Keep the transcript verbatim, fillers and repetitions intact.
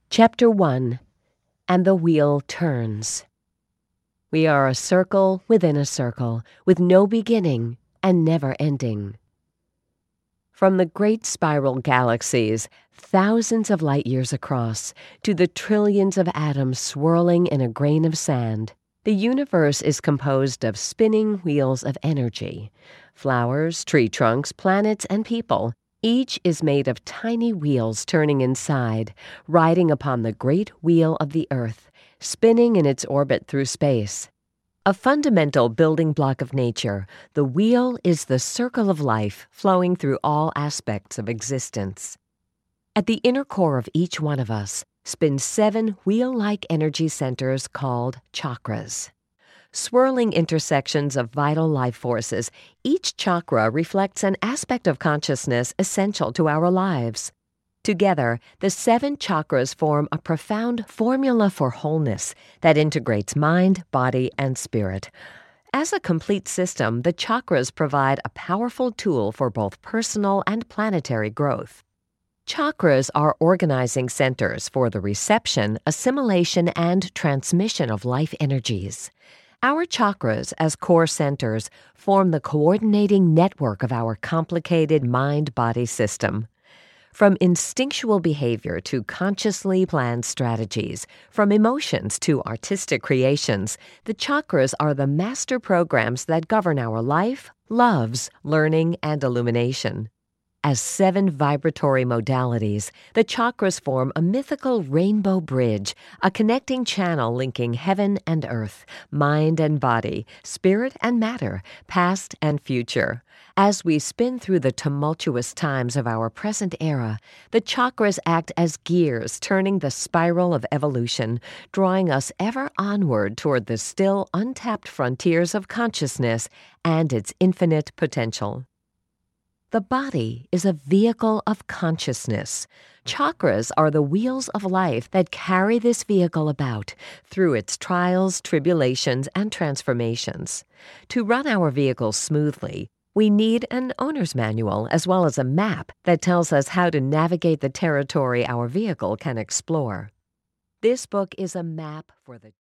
Chapter one. And the Wheel Turns. We are a circle within a circle, with no beginning and never ending. From the great spiral galaxies, thousands of light years across, to the trillions of atoms swirling in a grain of sand, the universe is composed of spinning wheels of energy. Flowers, tree trunks, planets, and people, each is made of tiny wheels turning inside, riding upon the great wheel of the Earth, spinning in its orbit through space. A fundamental building block of nature, the wheel is the circle of life flowing through all aspects of existence. At the inner core of each one of us spin seven wheel-like energy centers called chakras. Swirling intersections of vital life forces, each chakra reflects an aspect of consciousness essential to our lives. Together, the seven chakras form a profound formula for wholeness that integrates mind, body, and spirit. As a complete system, the chakras provide a powerful tool for both personal and planetary growth. Chakras are organizing centers for the reception, assimilation, and transmission of life energies. Our chakras, as core centers, form the coordinating network of our complicated mind-body system. From instinctual behavior to consciously planned strategies, from emotions to artistic creations, the chakras are the master programs that govern our life, loves, learning, and illumination. As seven vibratory modalities, the chakras form a mythical rainbow bridge, a connecting channel linking heaven and earth, mind and body, spirit and matter, past and future. As we spin through the tumultuous times of our present era, the chakras act as gears turning the spiral of evolution, drawing us ever onward toward the still untapped frontiers of consciousness and its infinite potential. The body is a vehicle of consciousness. Chakras are the wheels of life that carry this vehicle about through its trials, tribulations, and transformations. To run our vehicle smoothly, we need an owner's manual as well as a map that tells us how to navigate the territory our vehicle can explore. This book is a map for the